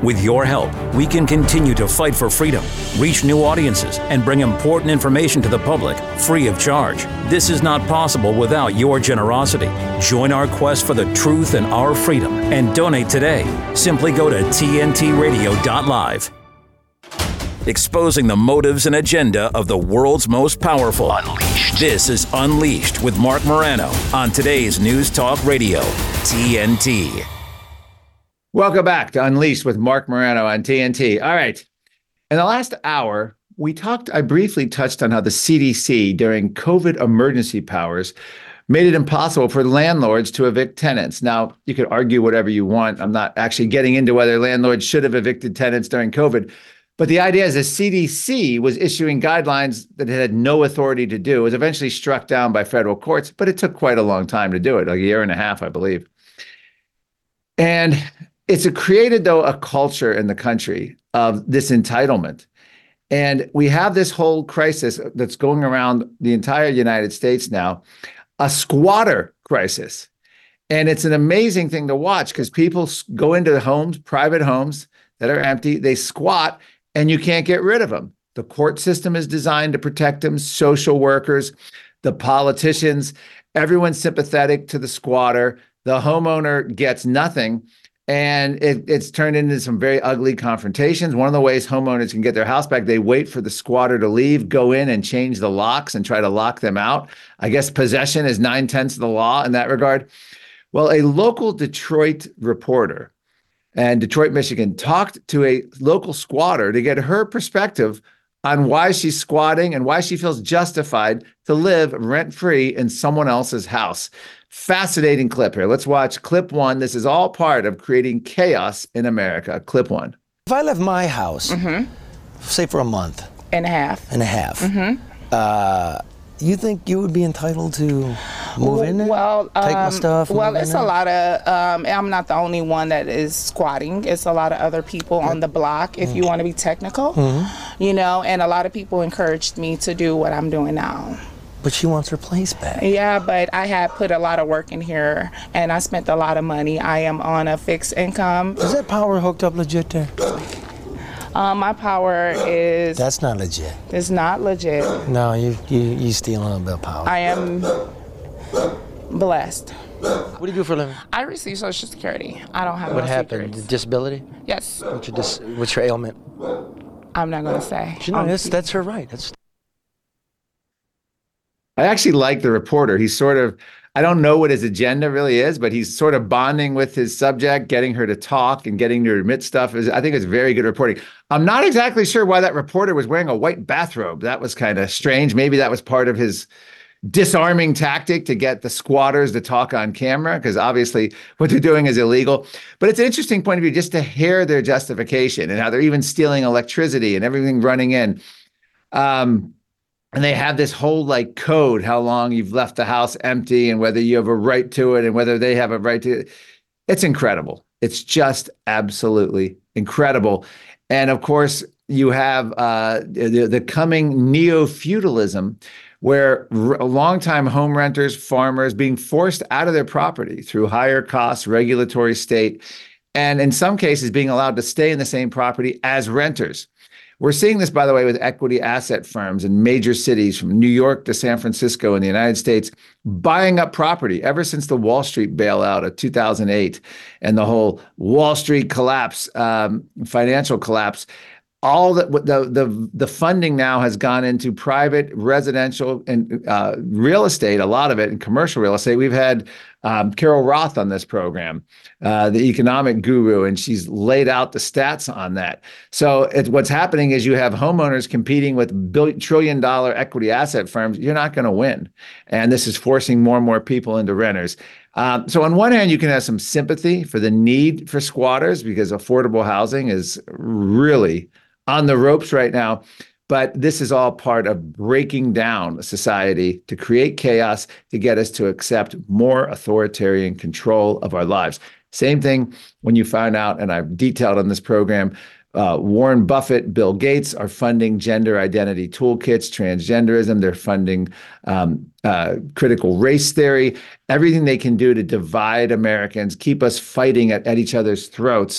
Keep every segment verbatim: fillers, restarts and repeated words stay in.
With your help, we can continue to fight for freedom, reach new audiences, and bring important information to the public free of charge. This is not possible without your generosity. Join our quest for the truth and our freedom and donate today. Simply go to T N T radio dot live. Exposing the motives and agenda of the world's most powerful. Unleashed. This is Unleashed with Marc Morano on today's News Talk Radio, T N T. Welcome back to Unleashed with Marc Morano on T N T. All right. In the last hour, we talked, I briefly touched on how the C D C during COVID emergency powers made it impossible for landlords to evict tenants. Now, you could argue whatever you want. I'm not actually getting into whether landlords should have evicted tenants during COVID. But the idea is the C D C was issuing guidelines that it had no authority to do. It was eventually struck down by federal courts, but it took quite a long time to do it, like a year and a half, I believe. And it's created, though, a culture in the country of this entitlement. And we have this whole crisis that's going around the entire United States now, a squatter crisis. And it's an amazing thing to watch because people go into homes, private homes that are empty, they squat, and you can't get rid of them. The court system is designed to protect them, social workers, the politicians, everyone's sympathetic to the squatter. The homeowner gets nothing. And it, it's turned into some very ugly confrontations. One of the ways homeowners can get their house back, they wait for the squatter to leave, go in and change the locks and try to lock them out. I guess possession is nine-tenths of the law in that regard. Well, a local Detroit reporter and Detroit, Michigan, talked to a local squatter to get her perspective on why she's squatting and why she feels justified to live rent-free in someone else's house. Fascinating clip here. Let's watch clip one. This is all part of creating chaos in America. Clip one. If I left my house, mm-hmm. say for a month. And a half. And a half. Mm-hmm. Uh, you think you would be entitled to move in there? Well, um, take my stuff? Well, it's a lot of, um, I'm not the only one that is squatting. It's a lot of other people on the block, if mm. you want to be technical, mm-hmm. you know, and a lot of people encouraged me to do what I'm doing now. But she wants her place back. Yeah, but I had put a lot of work in here, and I spent a lot of money. I am on a fixed income. Is that power hooked up legit there? Um, my power is... That's not legit. It's not legit. No, you you you stealing a little bit of power. I am blessed. What do you do for a living? I receive Social Security. I don't have what no happened? secrets. Disability? Yes. What's your, dis- what's your ailment? I'm not going to say. You know, that's, that's her right. That's... I actually like the reporter. He's sort of, I don't know what his agenda really is, but he's sort of bonding with his subject, getting her to talk and getting her to admit stuff. I think it's very good reporting. I'm not exactly sure why that reporter was wearing a white bathrobe. That was kind of strange. Maybe that was part of his disarming tactic to get the squatters to talk on camera, because obviously what they're doing is illegal. But it's an interesting point of view just to hear their justification and how they're even stealing electricity and everything running in. Um, And they have this whole like code, how long you've left the house empty and whether you have a right to it and whether they have a right to it. It's incredible. It's just absolutely incredible. And of course, you have uh, the, the coming neo-feudalism where r- longtime home renters, farmers being forced out of their property through higher costs, regulatory state, and in some cases being allowed to stay in the same property as renters. We're seeing this, by the way, with equity asset firms in major cities from New York to San Francisco in the United States, buying up property ever since the Wall Street bailout of two thousand eight and the whole Wall Street collapse, um, financial collapse. All the, the the the funding now has gone into private residential and uh, real estate, a lot of it in commercial real estate. We've had um, Carol Roth on this program, uh, the economic guru, and she's laid out the stats on that. So it, what's happening is you have homeowners competing with billion, trillion dollar equity asset firms. You're not going to win. And this is forcing more and more people into renters. Um, so on one hand, you can have some sympathy for the need for squatters because affordable housing is really on the ropes right now. But this is all part of breaking down society to create chaos, to get us to accept more authoritarian control of our lives. Same thing when you find out, and I've detailed on this program, uh, Warren Buffett, Bill Gates are funding gender identity toolkits, transgenderism. They're funding um, uh, critical race theory, everything they can do to divide Americans, keep us fighting at, at each other's throats,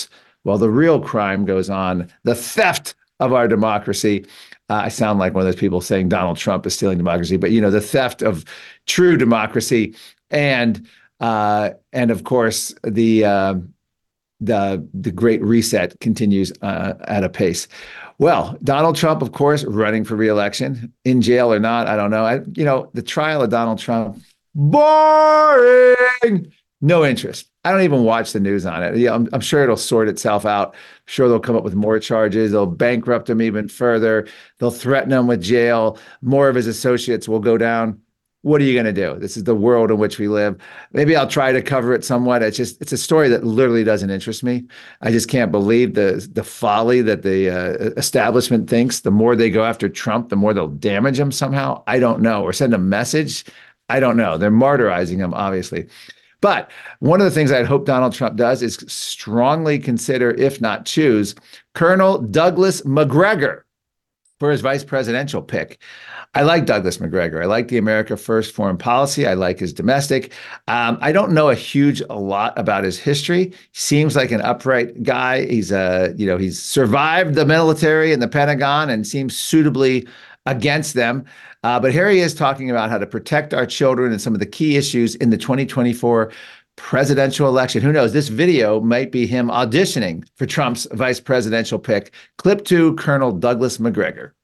while the real crime goes on, the theft of our democracy. Uh, I sound like one of those people saying Donald Trump is stealing democracy, but you know, the theft of true democracy, and uh, and of course the uh, the the Great Reset continues uh, at a pace. Well, Donald Trump, of course, running for re-election, in jail or not, I don't know. I, you know, the trial of Donald Trump, boring. No interest. I don't even watch the news on it. Yeah, I'm, I'm sure it'll sort itself out. I'm sure they'll come up with more charges. They'll bankrupt him even further. They'll threaten him with jail. More of his associates will go down. What are you going to do? This is the world in which we live. Maybe I'll try to cover it somewhat. It's just, it's a story that literally doesn't interest me. I just can't believe the the folly that the uh, establishment thinks. The more they go after Trump, the more they'll damage him somehow. I don't know. Or send a message. I don't know. They're martyrizing him, obviously. But one of the things I'd hope Donald Trump does is strongly consider, if not choose, Colonel Douglas Macgregor for his vice presidential pick. I like Douglas Macgregor. I like the America First foreign policy. I like his domestic. Um, I don't know a huge a lot about his history. He seems like an upright guy. He's a, you know, he's survived the military and the Pentagon and seems suitably against them. Uh, but here he is talking about how to protect our children and some of the key issues in the twenty twenty-four presidential election. Who knows? This video might be him auditioning for Trump's vice presidential pick. Clip two, Colonel Douglas Macgregor.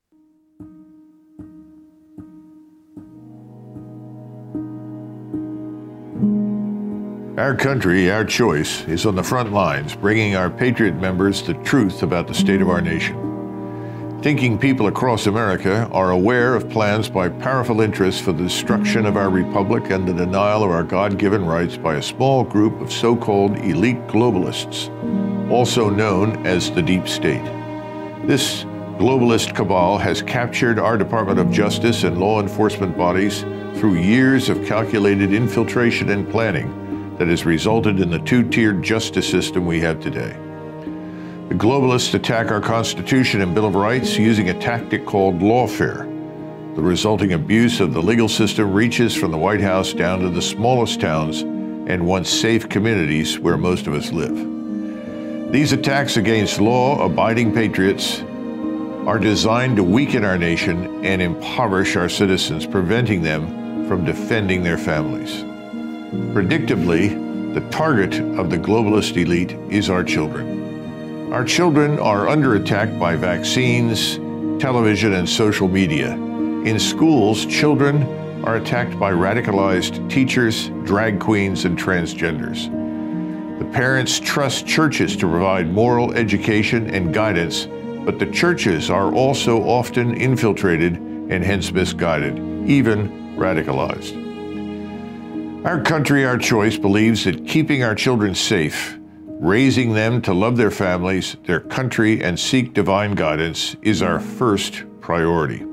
Our country, our choice, is on the front lines, bringing our Patriot members the truth about the state of our nation. Thinking people across America are aware of plans by powerful interests for the destruction of our republic and the denial of our God-given rights by a small group of so-called elite globalists, also known as the Deep State. This globalist cabal has captured our Department of Justice and law enforcement bodies through years of calculated infiltration and planning that has resulted in the two-tiered justice system we have today. The globalists attack our Constitution and Bill of Rights using a tactic called lawfare. The resulting abuse of the legal system reaches from the White House down to the smallest towns and once safe communities where most of us live. These attacks against law-abiding patriots are designed to weaken our nation and impoverish our citizens, preventing them from defending their families. Predictably, the target of the globalist elite is our children. Our children are under attack by vaccines, television, and social media. In schools, children are attacked by radicalized teachers, drag queens, and transgenders. The parents trust churches to provide moral education and guidance, but the churches are also often infiltrated and hence misguided, even radicalized. Our country, our choice, believes that keeping our children safe, raising them to love their families, their country, and seek divine guidance is our first priority.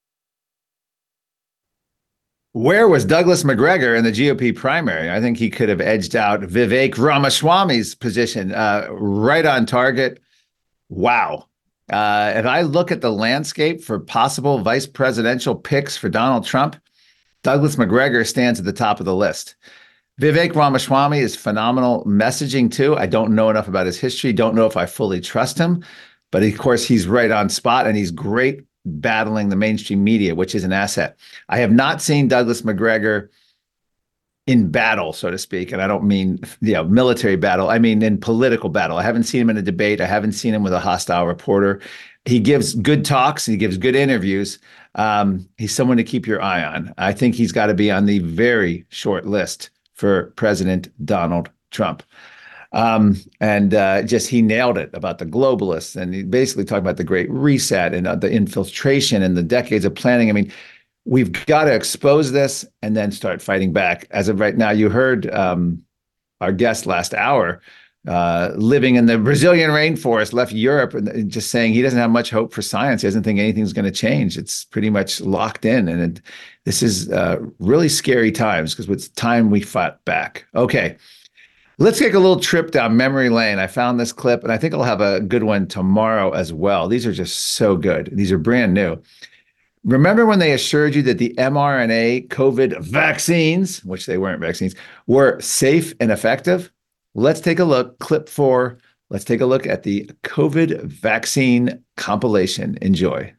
Where was Douglas Macgregor in the G O P primary? I think he could have edged out Vivek Ramaswamy's position. Uh, right on target. Wow. Uh, if I look at the landscape for possible vice presidential picks for Donald Trump, Douglas Macgregor stands at the top of the list. Vivek Ramaswamy is phenomenal messaging too. I don't know enough about his history. Don't know if I fully trust him, but of course he's right on spot and he's great battling the mainstream media, which is an asset. I have not seen Douglas Macgregor in battle, so to speak. And I don't mean, you know, military battle. I mean, in political battle. I haven't seen him in a debate. I haven't seen him with a hostile reporter. He gives good talks. He gives good interviews. Um, he's someone to keep your eye on. I think he's got to be on the very short list for President Donald Trump. Um, and uh, just he nailed it about the globalists. And he basically talked about the Great Reset and uh, the infiltration and the decades of planning. I mean, we've got to expose this and then start fighting back. As of right now, you heard um, our guest last hour uh, living in the Brazilian rainforest, left Europe, and just saying he doesn't have much hope for science. He doesn't think anything's going to change. It's pretty much locked in. And it, this is uh, really scary times because it's time we fought back. Okay, let's take a little trip down memory lane. I found this clip, and I think I'll have a good one tomorrow as well. These are just so good. These are brand new. Remember when they assured you that the mRNA COVID vaccines, which they weren't vaccines, were safe and effective? Let's take a look. Clip four. Let's take a look at the COVID vaccine compilation. Enjoy.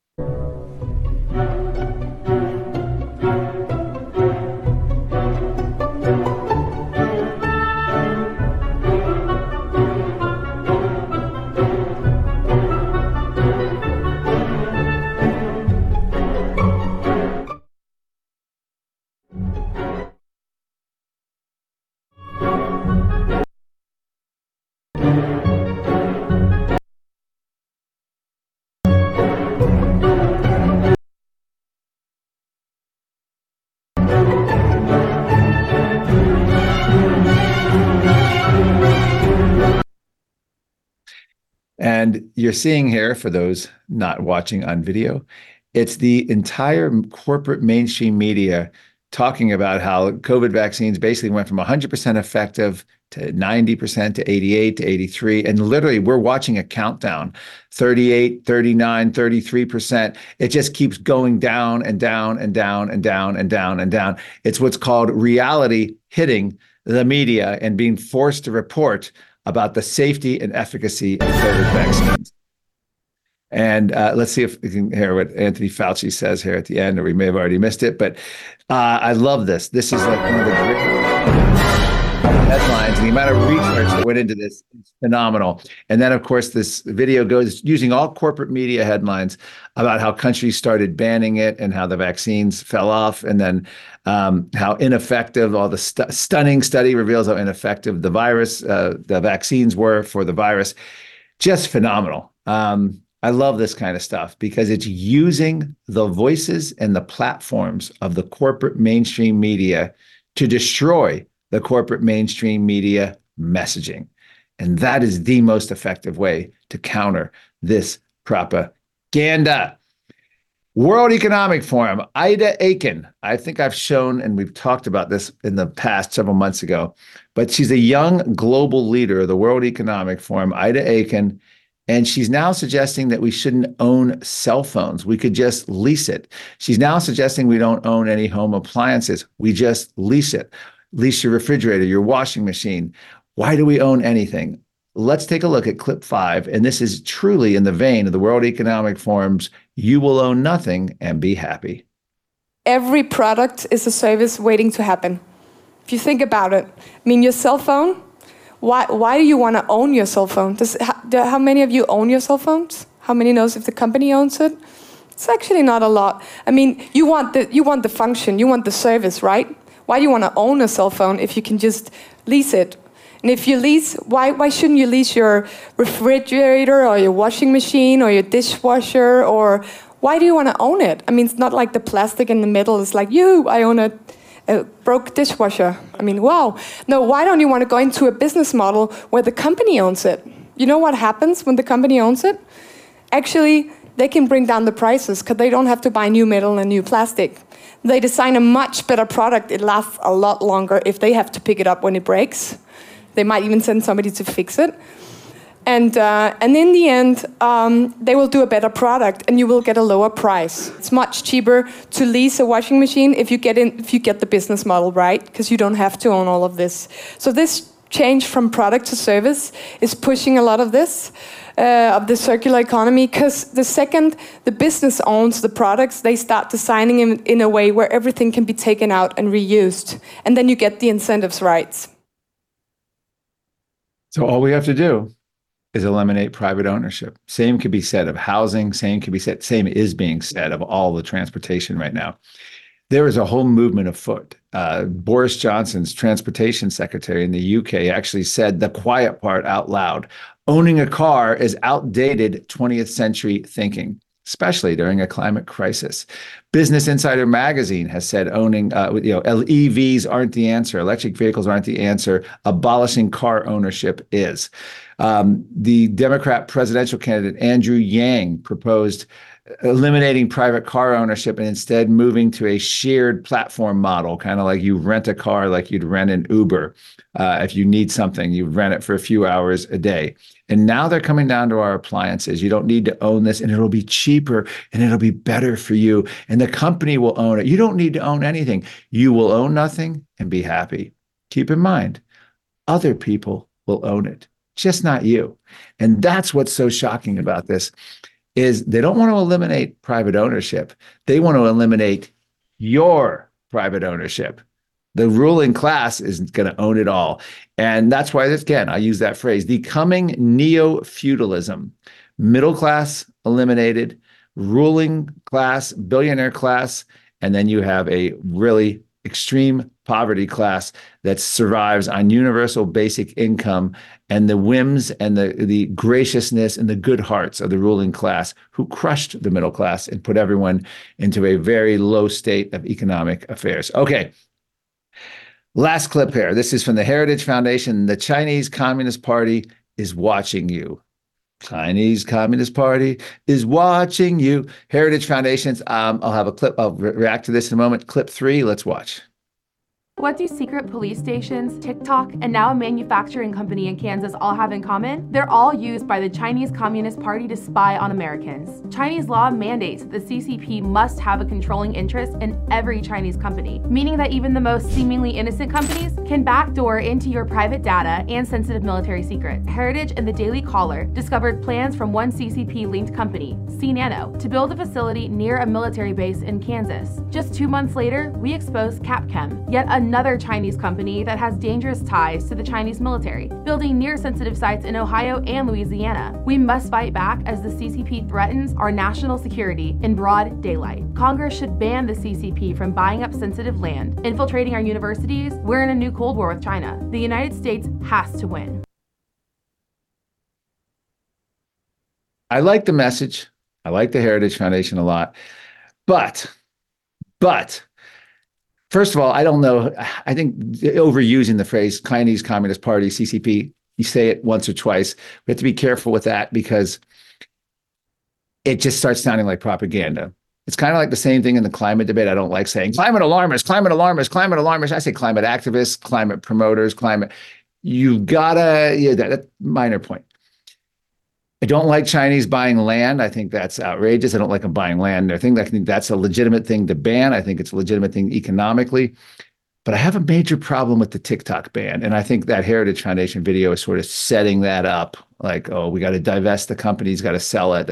And you're seeing here, for those not watching on video, it's the entire corporate mainstream media talking about how COVID vaccines basically went from one hundred percent effective to ninety percent to eighty-eight to eighty-three. And literally, we're watching a countdown, thirty-eight, thirty-nine, thirty-three percent. It just keeps going down and down and down and down and down and down. It's what's called reality hitting the media and being forced to report about the safety and efficacy of COVID vaccines. And uh, let's see if we can hear what Anthony Fauci says here at the end, or we may have already missed it. But uh, I love this. This is like one of the great headlines, and the amount of research that went into this is phenomenal. And then, of course, this video goes using all corporate media headlines about how countries started banning it and how the vaccines fell off, and then um, how ineffective all the stu- stunning study reveals how ineffective the virus, uh, the vaccines were for the virus. Just phenomenal. Um, I love this kind of stuff because it's using the voices and the platforms of the corporate mainstream media to destroy the corporate mainstream media messaging. And that is the most effective way to counter this propaganda. World Economic Forum, Ida Aiken. I think I've shown, and we've talked about this in the past several months ago, but she's a young global leader of the World Economic Forum, Ida Aiken. And she's now suggesting that we shouldn't own cell phones. We could just lease it. She's now suggesting we don't own any home appliances. We just lease it. Lease your refrigerator, your washing machine. Why do we own anything? Let's take a look at clip five. And this is truly in the vein of the World Economic Forum's "You will own nothing and be happy." Every product is a service waiting to happen. If you think about it, I mean, your cell phone, why why do you want to own your cell phone? Does, how, how many of you own your cell phones? How many knows if the company owns it? It's actually not a lot. I mean, you want the you want the function, you want the service, right? Why do you want to own a cell phone if you can just lease it? And if you lease, why why shouldn't you lease your refrigerator or your washing machine or your dishwasher? Or why do you want to own it? I mean, it's not like the plastic in the middle is like, you, I own a, a broke dishwasher. I mean, wow. No, why don't you want to go into a business model where the company owns it? You know what happens when the company owns it? Actually, they can bring down the prices because they don't have to buy new metal and new plastic. They design a much better product. It lasts a lot longer if they have to pick it up when it breaks. They might even send somebody to fix it. And uh, and in the end, um, they will do a better product, and you will get a lower price. It's much cheaper to lease a washing machine if you get in if you get the business model right, because you don't have to own all of this. So this change from product to service is pushing a lot of this. Uh, of the circular economy, because the second the business owns the products, they start designing them in a way where everything can be taken out and reused, and then you get the incentives right. So all we have to do is eliminate private ownership. Same could be said of housing, same could be said, same is being said of all the transportation right now. There is a whole movement afoot. Uh, Boris Johnson's transportation secretary in the U K actually said the quiet part out loud. Owning a car is outdated twentieth century thinking, especially during a climate crisis. Business Insider magazine has said owning, uh, you know, E Vs aren't the answer. Electric vehicles aren't the answer. Abolishing car ownership is. Um, the Democrat presidential candidate Andrew Yang proposed eliminating private car ownership and instead moving to a shared platform model, kind of like you rent a car like you'd rent an Uber. Uh, if you need something, you rent it for a few hours a day. And now they're coming down to our appliances. You don't need to own this, and it'll be cheaper, and it'll be better for you. And the company will own it. You don't need to own anything. You will own nothing and be happy. Keep in mind, other people will own it. just not you. And that's what's so shocking about this, is they don't want to eliminate private ownership. They want to eliminate your private ownership. The ruling class is going to own it all. And that's why, again, I use that phrase, the coming neo-feudalism. Middle class eliminated, ruling class, billionaire class, and then you have a really extreme poverty class that survives on universal basic income and the whims and the, the graciousness and the good hearts of the ruling class, who crushed the middle class and put everyone into a very low state of economic affairs. Okay. Last clip here. This is from the Heritage Foundation. The Chinese Communist Party is watching you. Chinese Communist Party is watching you. Heritage Foundations. Um, I'll have a clip. I'll re- react to this in a moment. Clip three. Let's watch. What do secret police stations, TikTok, and now a manufacturing company in Kansas all have in common? They're all used by the Chinese Communist Party to spy on Americans. Chinese law mandates that the C C P must have a controlling interest in every Chinese company, meaning that even the most seemingly innocent companies can backdoor into your private data and sensitive military secrets. Heritage and the Daily Caller discovered plans from one C C P-linked company, C Nano, to build a facility near a military base in Kansas. Just two months later, we exposed Capchem, yet another Another Chinese company that has dangerous ties to the Chinese military, building near sensitive sites in Ohio and Louisiana. We must fight back as the C C P threatens our national security in broad daylight. Congress should ban the C C P from buying up sensitive land, infiltrating our universities. We're in a new Cold War with China. The United States has to win. I like the message. I like the Heritage Foundation a lot. But, but, first of all, I don't know. I think overusing the phrase Chinese Communist Party, C C P, you say it once or twice. We have to be careful with that because it just starts sounding like propaganda. It's kind of like the same thing in the climate debate. I don't like saying climate alarmists, climate alarmists, climate alarmists. I say climate activists, climate promoters, climate. You've got to, yeah, that, that's a minor point. I don't like Chinese buying land. I think that's outrageous. I don't like them buying land. I think, I think that's a legitimate thing to ban. I think it's a legitimate thing economically. But I have a major problem with the TikTok ban. And I think that Heritage Foundation video is sort of setting that up. Like, oh, we got to divest the companies, got to sell it,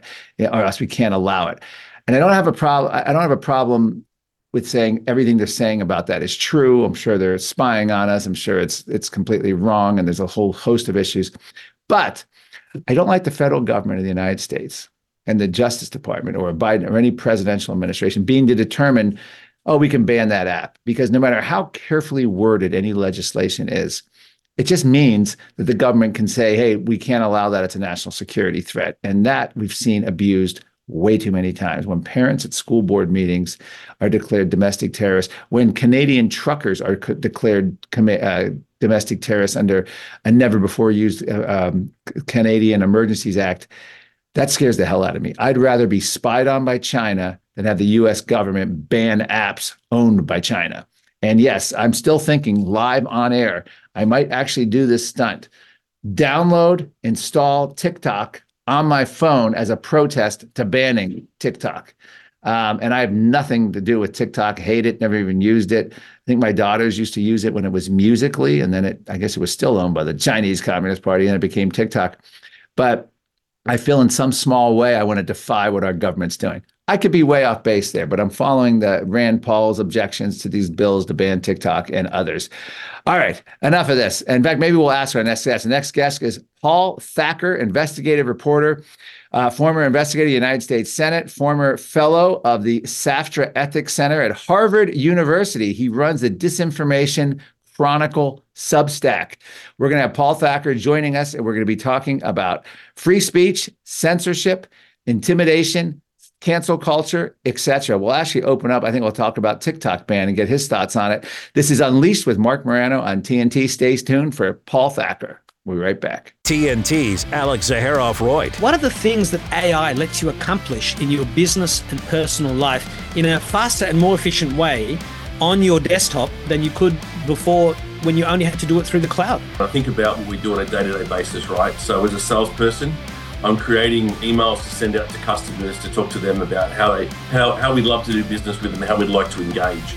or else we can't allow it. And I don't have a problem. I don't have a problem with saying everything they're saying about that is true. I'm sure they're spying on us. I'm sure it's it's completely wrong. And there's a whole host of issues. But I don't like the federal government of the United States and the Justice Department or Biden or any presidential administration being to determine, oh, we can ban that app. Because no matter how carefully worded any legislation is, it just means that the government can say, hey, we can't allow that. It's a national security threat. And that we've seen abused way too many times. When parents at school board meetings are declared domestic terrorists, when Canadian truckers are co- declared com- uh, domestic terrorists under a never before used uh, um, Canadian Emergencies Act, that scares the hell out of me. I'd rather be spied on by China than have the U S government ban apps owned by China. And yes, I'm still thinking live on air, I might actually do this stunt. Download, install TikTok on my phone as a protest to banning TikTok. Um, and I have nothing to do with TikTok, hate it, never even used it. I think my daughters used to use it when it was Musical.ly, and then it, I guess it was still owned by the Chinese Communist Party, and it became TikTok. But I feel in some small way, I want to defy what our government's doing. I could be way off base there, but I'm following the Rand Paul's objections to these bills to ban TikTok and others. All right, enough of this. In fact, maybe we'll ask our next guest. The next guest is Paul Thacker, investigative reporter, uh, former investigator of the United States Senate, former fellow of the SAFTRA Ethics Center at Harvard University. He runs the Disinformation Chronicle Substack. We're going to have Paul Thacker joining us, and we're going to be talking about free speech, censorship, intimidation, cancel culture, et cetera. We'll actually open up. I think we'll talk about TikTok ban and get his thoughts on it. This is Unleashed with Marc Morano on T N T. Stay tuned for Paul Thacker. We'll be right back. T N T's Alex Zaharov-Reutt. One of the things that A I lets you accomplish in your business and personal life in a faster and more efficient way on your desktop than you could before when you only had to do it through the cloud. I think about what we do on a day-to-day basis, right? So as a salesperson, I'm creating emails to send out to customers to talk to them about how they, how, how we'd love to do business with them, how we'd like to engage.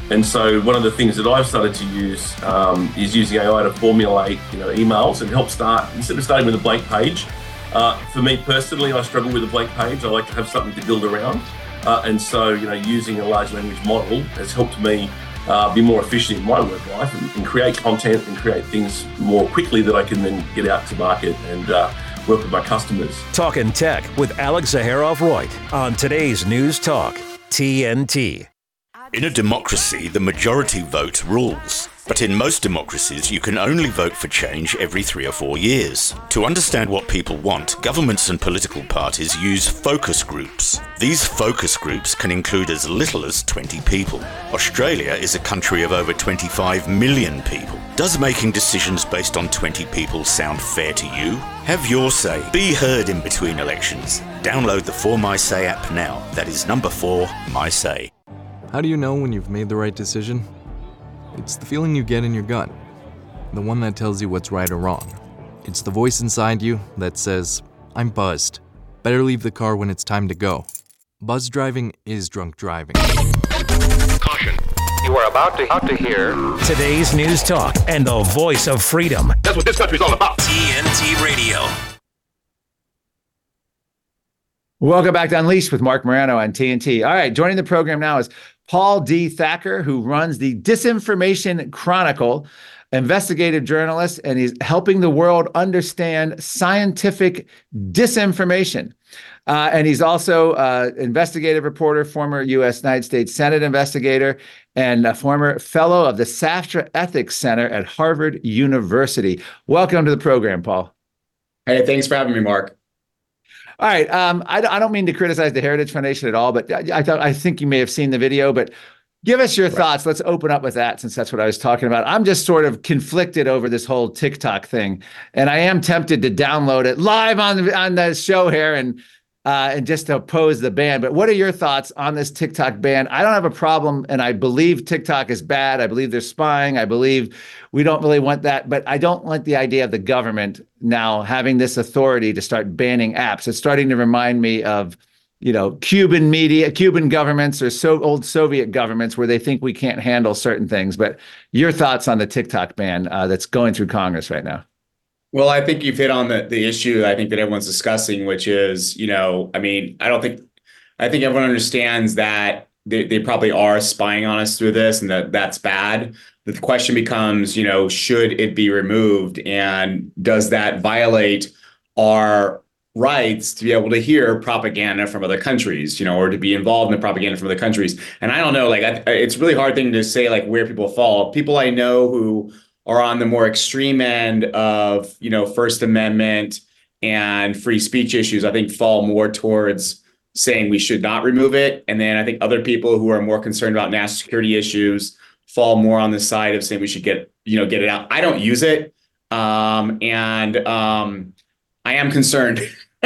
And so one of the things that I've started to use um, is using A I to formulate, you know, emails and help start, instead of starting with a blank page. Uh, for me personally, I struggle with a blank page. I like to have something to build around. Uh, and so, you know, using a large language model has helped me uh, be more efficient in my work life and, and create content and create things more quickly that I can then get out to market and uh, work with my customers. Talking Tech with Alex Zaharov-Reutt on today's News Talk, T N T. In a democracy, the majority vote rules. But in most democracies, you can only vote for change every three or four years. To understand what people want, governments and political parties use focus groups. These focus groups can include as little as twenty people. Australia is a country of over twenty-five million people. Does making decisions based on twenty people sound fair to you? Have your say. Be heard in between elections. Download the For My Say app now. That is number four, My Say. How do you know when you've made the right decision? It's the feeling you get in your gut, the one that tells you what's right or wrong. It's the voice inside you that says, I'm buzzed. Better leave the car when it's time to go. Buzz driving is drunk driving. Caution. You are about to, about to hear today's News Talk and the voice of freedom. That's what this country's all about. T N T Radio. Welcome back to Unleashed with Mark Morano on T N T. All right, joining the program now is Paul D. Thacker, who runs the Disinformation Chronicle, investigative journalist, and he's helping the world understand scientific disinformation. Uh, and he's also uh, investigative reporter, former U S United States Senate investigator, and a former fellow of the SAFTRA Ethics Center at Harvard University. Welcome to the program, Paul. Hey, thanks for having me, Mark. All right. Um, I, I don't mean to criticize the Heritage Foundation at all, but I, I thought I think you may have seen the video. But give us your right. thoughts. Let's open up with that, since that's what I was talking about. I'm just sort of conflicted over this whole TikTok thing, and I am tempted to download it live on the, on the show here and uh, and just to oppose the ban. But what are your thoughts on this TikTok ban? I don't have a problem, and I believe TikTok is bad. I believe they're spying. I believe we don't really want that, but I don't like the idea of the government now having this authority to start banning apps. It's starting to remind me of, you know, Cuban media, Cuban governments, or so old Soviet governments where they think we can't handle certain things. But your thoughts on the TikTok ban uh, that's going through Congress right now? Well, I think you've hit on the, the issue I think that everyone's discussing, which is, you know, I mean, I don't think, I think everyone understands that they, they probably are spying on us through this and that that's bad. The question becomes, you know, should it be removed? And does that violate our rights to be able to hear propaganda from other countries, you know, or to be involved in the propaganda from other countries? And I don't know, like, I, it's a really hard thing to say, like, where people fall. People I know who are on the more extreme end of, you know, First Amendment and free speech issues, I think fall more towards saying we should not remove it. And then I think other people who are more concerned about national security issues fall more on the side of saying we should get, you know, get it out. I don't use it. Um, and um, I am concerned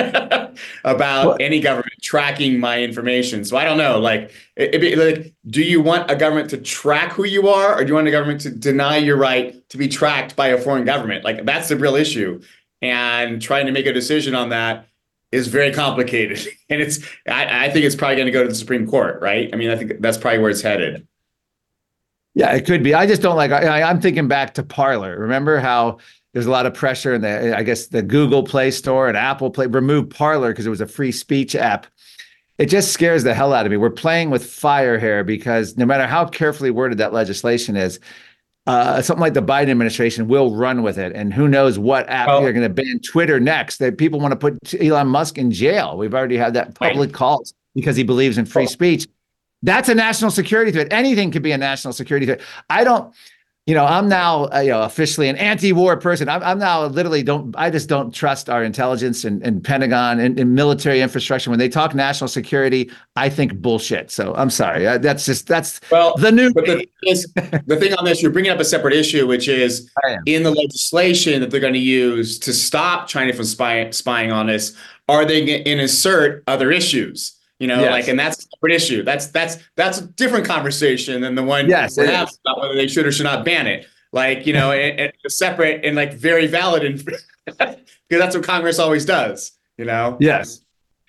about what? any government tracking my information. So I don't know, like, it, it, like, do you want a government to track who you are, or do you want a government to deny your right to be tracked by a foreign government? Like, that's the real issue. And trying to make a decision on that is very complicated. And it's, I, I think it's probably going to go to the Supreme Court, right? I mean, I think that's probably where it's headed. Yeah, it could be. I just don't like, I, I'm thinking back to Parler. Remember how there's a lot of pressure in the, I guess, the Google Play Store and Apple Play removed Parler because it was a free speech app. It just scares the hell out of me. We're playing with fire here, because no matter how carefully worded that legislation is, uh, something like the Biden administration will run with it. And who knows what app well, they're going to ban Twitter next. That people want to put Elon Musk in jail. We've already had that public right. calls because he believes in free oh. speech. That's a national security threat. Anything could be a national security threat. I don't, you know, I'm now, uh, you know, officially an anti-war person. I'm, I'm now literally don't, I just don't trust our intelligence and, and Pentagon and, and military infrastructure. When they talk national security, I think bullshit. So I'm sorry. Uh, that's just, that's well, the new. But the, is, the thing on this, you're bringing up a separate issue, which is in the legislation that they're going to use to stop China from spy, spying on us, are they going to insert other issues? You know, yes. like, and that's a separate issue. That's that's that's a different conversation than the one yes, we have about whether they should or should not ban it. Like, you know, and, and separate and like very valid, and because that's what Congress always does. You know. Yes.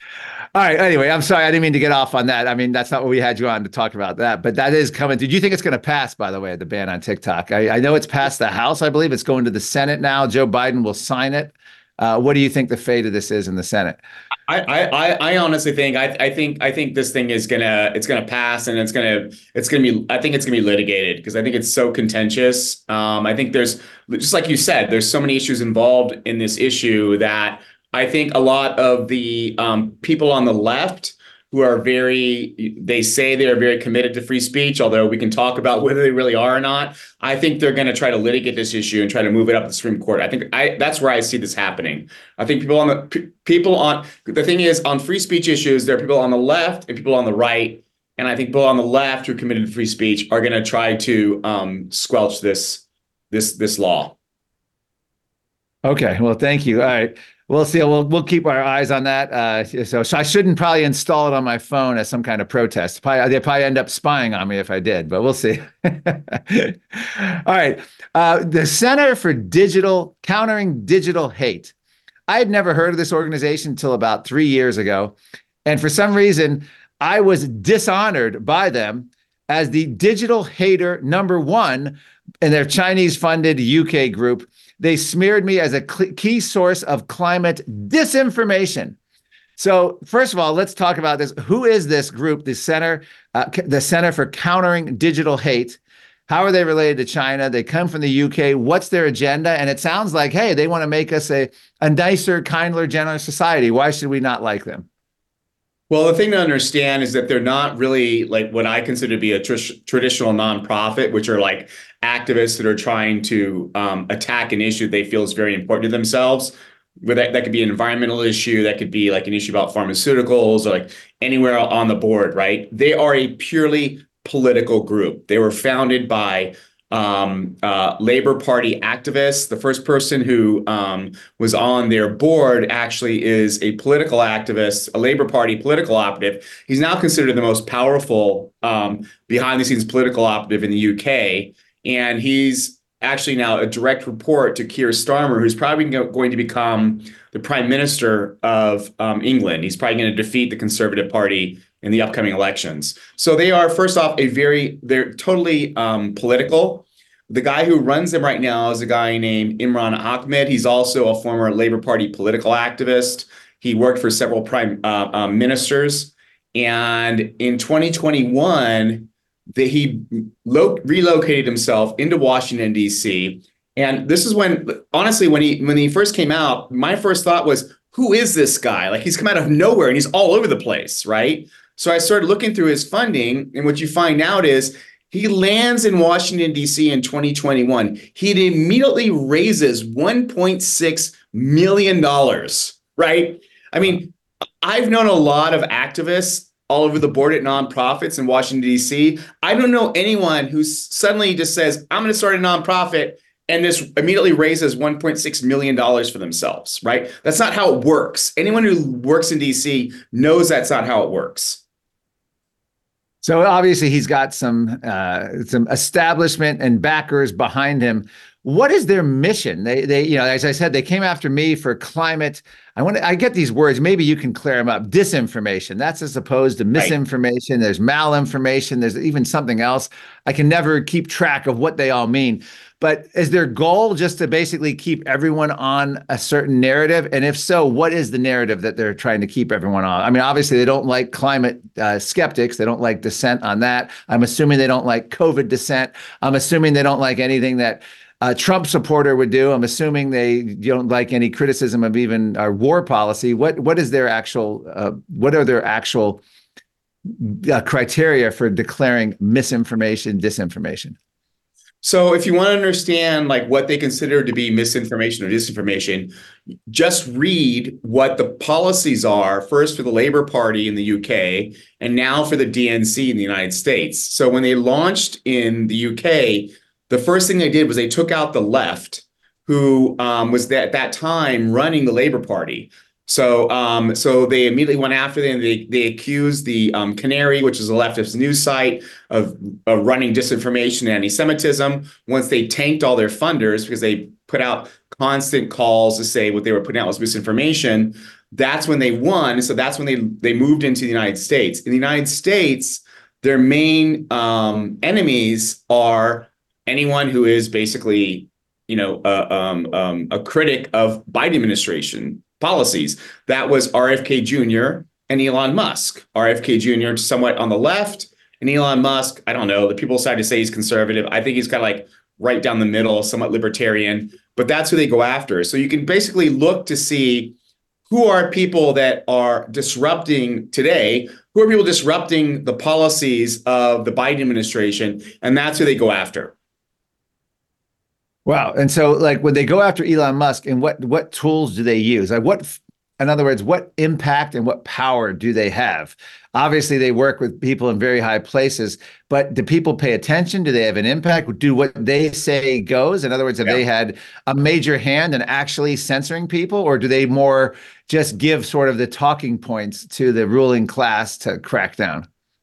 All right. Anyway, I'm sorry. I didn't mean to get off on that. I mean, that's not what we had you on to talk about that, but that is coming. Did you think it's going to pass, by the way, the ban on TikTok? I, I know it's passed the House. I believe it's going to the Senate now. Joe Biden will sign it. Uh, what do you think the fate of this is in the Senate? I, I, I honestly think I, I think I think this thing is gonna it's gonna pass and it's gonna it's gonna be I think it's gonna be litigated because I think it's so contentious. Um, I think there's just like you said, there's so many issues involved in this issue that I think a lot of the um, people on the left who are very, they say they're very committed to free speech, although we can talk about whether they really are or not. I think they're going to try to litigate this issue and try to move it up to the Supreme Court. I think I, that's where I see this happening. I think people on the p- people on the thing is on free speech issues, there are people on the left and people on the right. And I think people on the left who are committed to free speech are going to try to um, squelch this, this, this law. Okay. Well, thank you. All right. We'll see. We'll we'll keep our eyes on that. Uh, so, so I shouldn't probably install it on my phone as some kind of protest. Probably, they'd probably end up spying on me if I did, but we'll see. All right. Uh, the Center for Digital Countering Digital Hate. I had never heard of this organization until about three years ago. And for some reason, I was dishonored by them as the digital hater number one in their Chinese-funded U K group. They smeared me as a cl- key source of climate disinformation. So first of all, let's talk about this. Who is this group, the Center, uh, C- the Center for Countering Digital Hate? How are they related to China? They come from the U K. What's their agenda? And it sounds like, hey, they want to make us a, a nicer, kinder, generous society. Why should we not like them? Well, the thing to understand is that they're not really like what I consider to be a tr- traditional nonprofit, which are like activists that are trying to um, attack an issue they feel is very important to themselves. But that, that could be an environmental issue, that could be like an issue about pharmaceuticals or like anywhere on the board, right? They are a purely political group. They were founded by um, uh, Labor Party activists. The first person who um, was on their board actually is a political activist, a Labor Party political operative. He's now considered the most powerful um, behind the scenes political operative in the U K. And he's actually now a direct report to Keir Starmer, who's probably going to become the prime minister of um, England. He's probably going to defeat the Conservative Party in the upcoming elections. So they are, first off, a very, they're totally um, political. The guy who runs them right now is a guy named Imran Ahmed. He's also a former Labor Party political activist. He worked for several prime uh, uh, ministers. And in twenty twenty-one, the, he lo- relocated himself into Washington, D C. And this is when, honestly, when he when he first came out, my first thought was, who is this guy? Like, he's come out of nowhere and he's all over the place, right? So I started looking through his funding, and what you find out is he lands in Washington, D C in twenty twenty-one. He immediately raises one point six million dollars, right? I mean, I've known a lot of activists all over the board at nonprofits in Washington, D C. I don't know anyone who suddenly just says, I'm going to start a nonprofit and this immediately raises one point six million dollars for themselves, right? That's not how it works. Anyone who works in D C knows that's not how it works. So obviously he's got some uh, some establishment and backers behind him. What is their mission? They, they, you know, as I said, they came after me for climate. I want to, I get these words. Maybe you can clear them up. Disinformation. That's as opposed to misinformation. Right. There's malinformation. There's even something else. I can never keep track of what they all mean. But is their goal just to basically keep everyone on a certain narrative? And if so, what is the narrative that they're trying to keep everyone on? I mean, obviously, they don't like climate uh, skeptics. They don't like dissent on that. I'm assuming they don't like COVID dissent. I'm assuming they don't like anything that a Trump supporter would do. I'm assuming they don't like any criticism of even our war policy. What what is their actual, uh, what are their actual uh, criteria for declaring misinformation, disinformation? So if you want to understand like what they consider to be misinformation or disinformation, just read what the policies are first for the Labor Party in the U K and now for the D N C in the United States. So when they launched in the U K, the first thing they did was they took out the left, who um, was at that time running the Labor Party. So um, so they immediately went after them. They they accused the um, Canary, which is a leftist news site, of, of running disinformation and anti-Semitism. Once they tanked all their funders because they put out constant calls to say what they were putting out was misinformation, that's when they won. So that's when they they moved into the United States. In the United States, their main um, enemies are anyone who is basically, you know, uh, um, um, a critic of Biden administration policies. That was R F K Junior and Elon Musk. R F K Junior somewhat on the left, and Elon Musk, I don't know, the people decide to say he's conservative. I think he's kind of like right down the middle, somewhat libertarian, but that's who they go after. So you can basically look to see who are people that are disrupting today, who are people disrupting the policies of the Biden administration, and that's who they go after. Wow. And so like when they go after Elon Musk, and what what tools do they use? Like what, in other words, what impact and what power do they have? Obviously, they work with people in very high places, but do people pay attention? Do they have an impact? Do what they say goes? In other words, have yeah. they had a major hand in actually censoring people, or do they more just give sort of the talking points to the ruling class to crack down?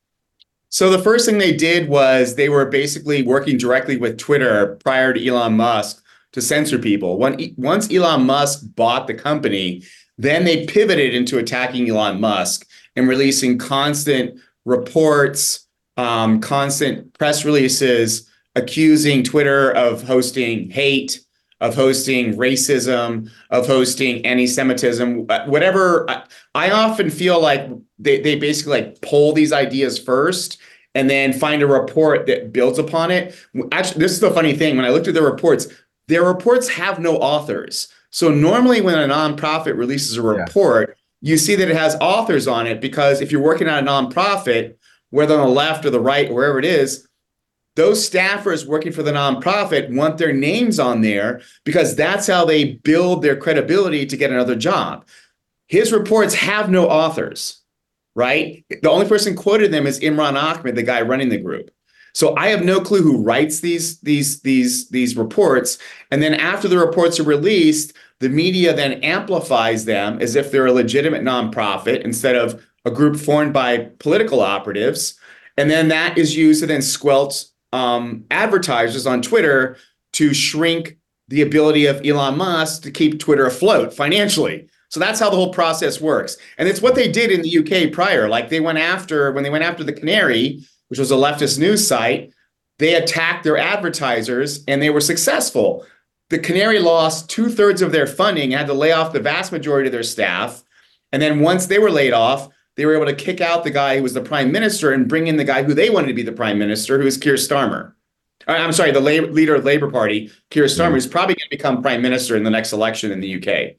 So the first thing they did was they were basically working directly with Twitter prior to Elon Musk to censor people. When, once Elon Musk bought the company, then they pivoted into attacking Elon Musk and releasing constant reports, um, constant press releases, accusing Twitter of hosting hate, of hosting racism, of hosting anti-Semitism, whatever. I, I often feel like they, they basically like pull these ideas first and then find a report that builds upon it. Actually, this is the funny thing. When I looked at their reports, their reports have no authors. So normally when a nonprofit releases a report, yeah. you see that it has authors on it, because if you're working at a nonprofit, whether on the left or the right, or wherever it is, those staffers working for the nonprofit want their names on there because that's how they build their credibility to get another job. His reports have no authors, right? The only person quoted them is Imran Ahmed, the guy running the group. So I have no clue who writes these, these, these, these reports. And then after the reports are released, the media then amplifies them as if they're a legitimate nonprofit instead of a group formed by political operatives. And then that is used to then squelch um, advertisers on Twitter to shrink the ability of Elon Musk to keep Twitter afloat financially. So that's how the whole process works. And it's what they did in the U K prior. Like they went after, when they went after the Canary, which was a leftist news site, they attacked their advertisers and they were successful. The Canary lost two thirds of their funding, had to lay off the vast majority of their staff. And then once they were laid off, they were able to kick out the guy who was the prime minister and bring in the guy who they wanted to be the prime minister, who is Keir Starmer. I'm sorry, the labor, leader of the Labour Party, Keir Starmer, mm-hmm. is probably going to become prime minister in the next election in the U K.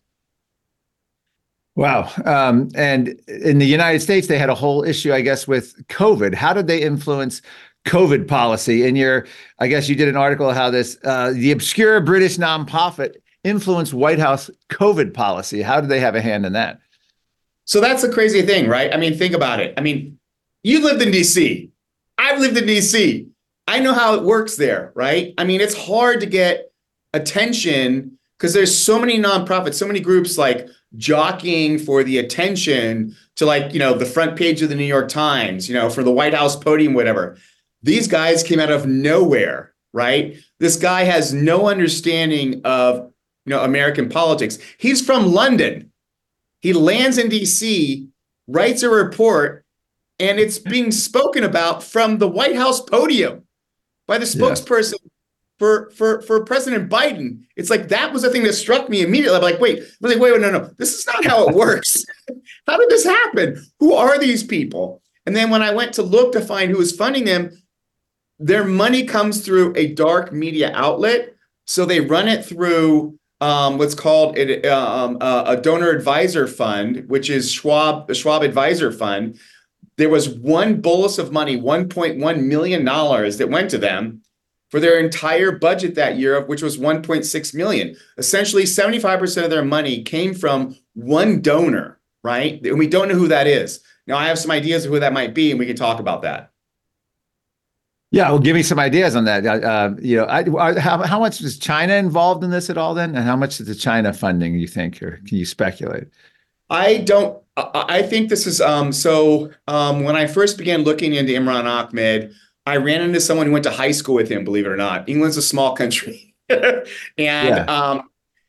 Wow. Um, and in the United States, they had a whole issue, I guess, with COVID. How did they influence COVID policy? In your, I guess you did an article how this, uh, the obscure British nonprofit influenced White House COVID policy. How did they have a hand in that? So that's the crazy thing, right? I mean, think about it. I mean, you lived in D C. I've lived in D C. I know how it works there, right? I mean, it's hard to get attention because there's so many nonprofits, so many groups like jockeying for the attention to, like, you know, the front page of the New York Times, you know, for the White House podium, whatever. These guys came out of nowhere, right? This guy has no understanding of, you know, American politics. He's from London. He lands in D C, writes a report, and it's being spoken about from the White House podium by the spokesperson yeah. for, for, for President Biden. It's like, that was the thing that struck me immediately. I'm like, wait, I'm like, wait, wait, no, no, this is not how it works. How did this happen? Who are these people? And then when I went to look to find who was funding them, their money comes through a dark media outlet. So they run it through um, what's called a, um, a donor advisor fund, which is Schwab, the Schwab Advisor Fund. There was one bolus of money, one point one million dollars, that went to them for their entire budget that year, which was one point six million dollars. Essentially, seventy-five percent of their money came from one donor, right? And we don't know who that is. Now, I have some ideas of who that might be, and we can talk about that. Yeah, well, give me some ideas on that. Uh, you know, I, how, how much is China involved in this at all then? And how much is the China funding, you think, or can you speculate? I don't, I think this is, um, so um, when I first began looking into Imran Ahmed, I ran into someone who went to high school with him, believe it or not. England's a small country. and yeah. um,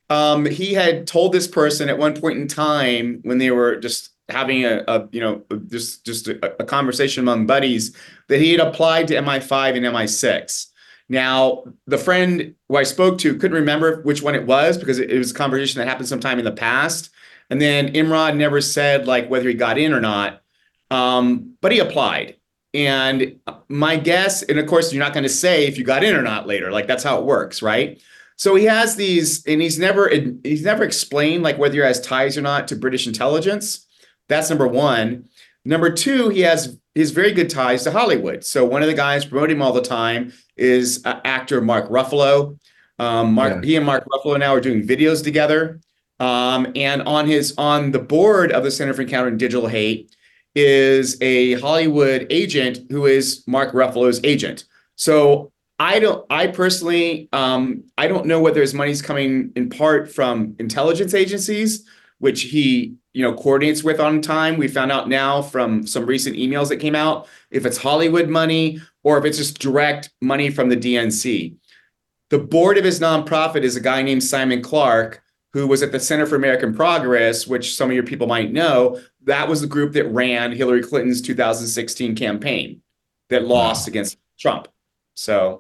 um, he had told this person at one point in time when they were just having a, a you know, just, just a, a conversation among buddies, that he had applied to M I five and M I six. Now, the friend who I spoke to couldn't remember which one it was because it, it was a conversation that happened sometime in the past. And then Imran never said like whether he got in or not, um, but he applied. And my guess, and of course, you're not going to say if you got in or not later, like that's how it works, right? So he has these, and he's never he's never explained like whether he has ties or not to British intelligence. That's number one. Number two, he has his very good ties to Hollywood. So one of the guys promoting him all the time is uh, actor Mark Ruffalo. Um, Mark, yeah. He and Mark Ruffalo now are doing videos together. Um, and on his on the board of the Center for Countering Digital Hate is a Hollywood agent who is Mark Ruffalo's agent. So I don't, I personally, um, I don't know whether his money's coming in part from intelligence agencies, which he, you know, coordinates with on time. We found out now from some recent emails that came out, if it's Hollywood money or if it's just direct money from the D N C. The board of his nonprofit is a guy named Simon Clark, who was at the Center for American Progress, which some of your people might know. That was the group that ran Hillary Clinton's two thousand sixteen campaign that lost wow. against Trump. So,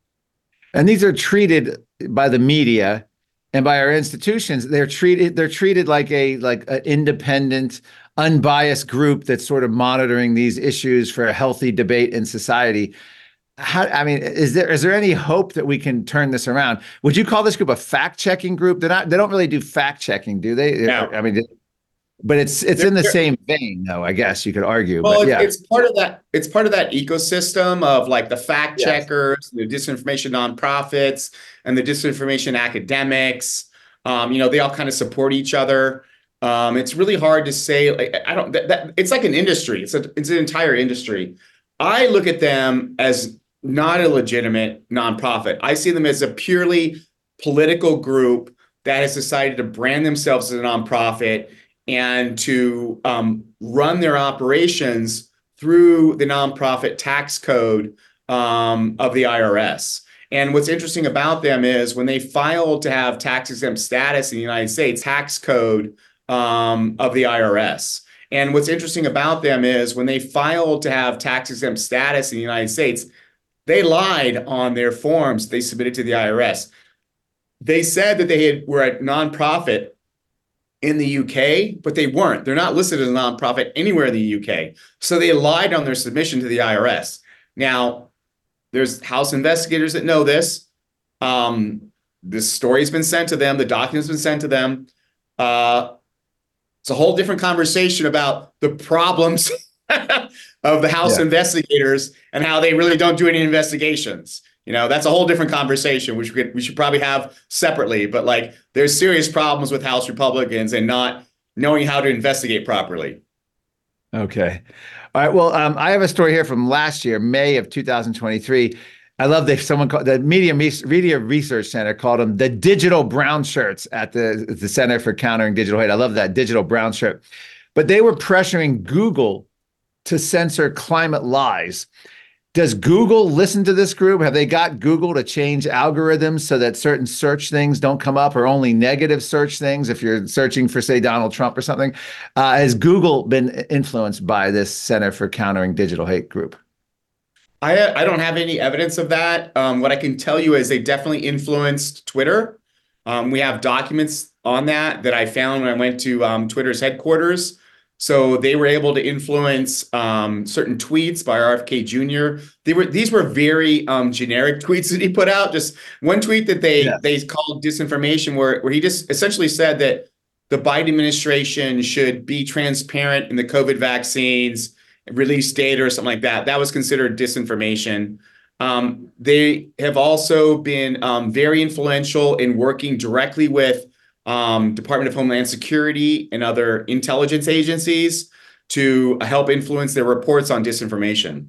and these are treated by the media and by our institutions. They're treated they're treated like a like an independent, unbiased group that's sort of monitoring these issues for a healthy debate in society. How, I mean, is there is there any hope that we can turn this around? Would you call this group a fact-checking group? They're not. They don't really do fact-checking, do they? No. I mean, but it's it's they're, in the same vein, though. I guess you could argue. Well, but yeah. it's part of that. It's part of that ecosystem of like the fact checkers, yes. the disinformation nonprofits, and the disinformation academics. Um, you know, they all kind of support each other. Um, it's really hard to say. Like, I don't. That, that it's like an industry. It's a it's an entire industry. I look at them as not a legitimate nonprofit. I see them as a purely political group that has decided to brand themselves as a nonprofit and to um, run their operations through the nonprofit tax code um, of the I R S. And what's interesting about them is when they filed to have tax exempt status in the United States, tax code um, of the I R S. And what's interesting about them is when they filed to have tax exempt status in the United States, they lied on their forms they submitted to the I R S. They said that they had, were a nonprofit in the U K, but they weren't. They're not listed as a nonprofit anywhere in the U K. So they lied on their submission to the I R S. Now, there's House investigators that know this. Um, this story's been sent to them. The document's been sent to them. Uh, it's a whole different conversation about the problems of the House yeah. investigators and how they really don't do any investigations. You know, that's a whole different conversation, which we, could, we should probably have separately. But like, there's serious problems with House Republicans and not knowing how to investigate properly. Okay. All right. Well, um, I have a story here from last year, May of two thousand twenty-three. I love that someone called the Media Media Research Center called them the digital brown shirts at the, the Center for Countering Digital Hate. I love that, digital brown shirt. But they were pressuring Google to censor climate lies. Does Google listen to this group? Have they got Google to change algorithms so that certain search things don't come up or only negative search things if you're searching for, say, Donald Trump or something? Uh, has Google been influenced by this Center for Countering Digital Hate group? I, I don't have any evidence of that. Um, what I can tell you is they definitely influenced Twitter. Um, we have documents on that that I found when I went to um, Twitter's headquarters. So they were able to influence um, certain tweets by R F K Junior They were these were very um, generic tweets that he put out. Just one tweet that they yeah. they called disinformation, where where he just essentially said that the Biden administration should be transparent in the COVID vaccines, release data or something like that. That was considered disinformation. Um, they have also been um, very influential in working directly with Um, Department of Homeland Security and other intelligence agencies to help influence their reports on disinformation.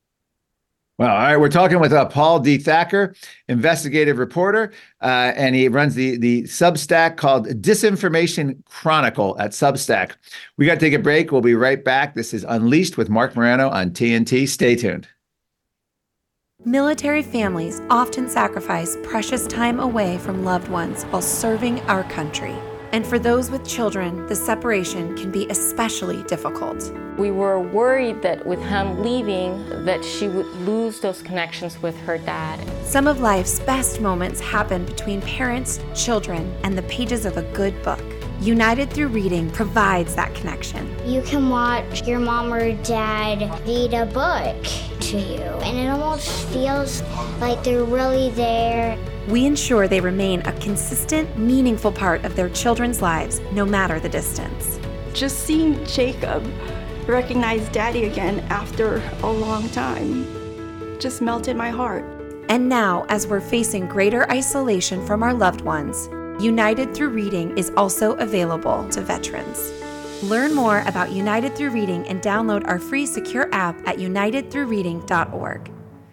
Well, all right. We're talking with uh, Paul D. Thacker, investigative reporter, uh, and he runs the, the Substack called Disinformation Chronicle at Substack. We got to take a break. We'll be right back. This is Unleashed with Marc Morano on T N T. Stay tuned. Military families often sacrifice precious time away from loved ones while serving our country. And for those with children, the separation can be especially difficult. We were worried that with him leaving, that she would lose those connections with her dad. Some of life's best moments happen between parents, children, and the pages of a good book. United Through Reading provides that connection. You can watch your mom or dad read a book to you, and it almost feels like they're really there. We ensure they remain a consistent, meaningful part of their children's lives, no matter the distance. Just seeing Jacob recognize Daddy again after a long time just melted my heart. And now, as we're facing greater isolation from our loved ones, United Through Reading is also available to veterans. Learn more about United Through Reading and download our free secure app at united through reading dot org.